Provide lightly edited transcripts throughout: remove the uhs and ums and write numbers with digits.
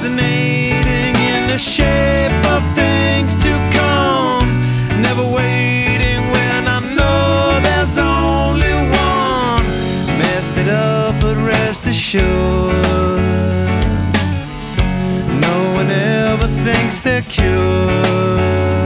fascinating in the shape of things to come. Never waiting when I know there's only one. Messed it up, but rest assured, no one ever thinks they're cured.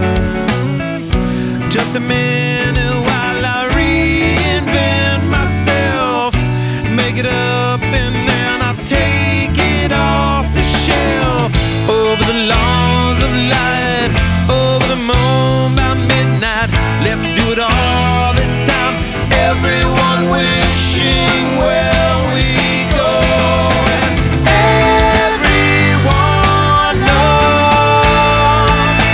Just a minute while I reinvent myself, make it up, and then I take it off the shelf. Over the lawns of light, over the moon by midnight. Let's do it all this time. Everyone wishing where we go, and everyone knows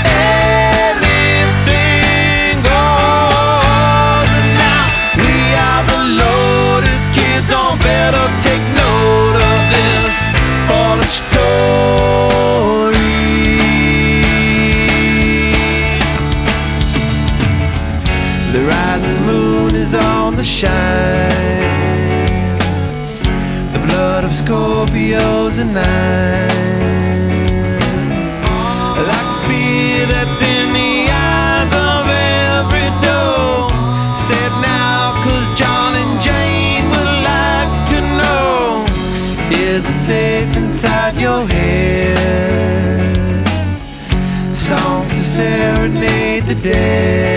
anything goes. And now we are the Lotus Kids. On better take note of this for the story. The rising moon is on the shine, the blood of Scorpios and I like the fear that's in the eyes of every door. Said now, 'cause John and Jane would like to know, is it safe inside your head? Songs to serenade the dead.